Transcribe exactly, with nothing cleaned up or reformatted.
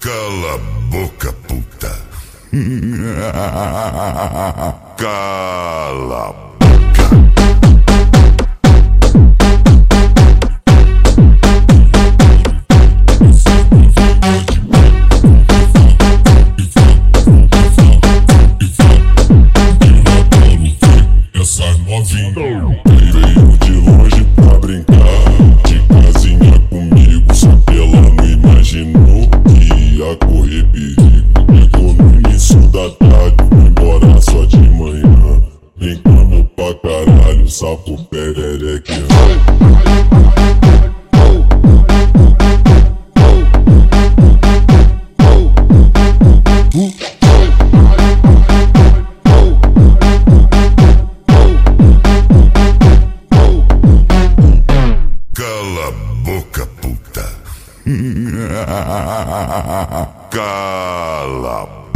Cala a boca, puta. Cala a boca. Essa novinha veio de longe pra brincar de casinha comigo, só que ela não imaginou que ia correr perigo. Chegou no início da tarde, foi embora só de manhã. Brincando pra caralho, sapo perereque. Cala a boca, puta. Cala a boca.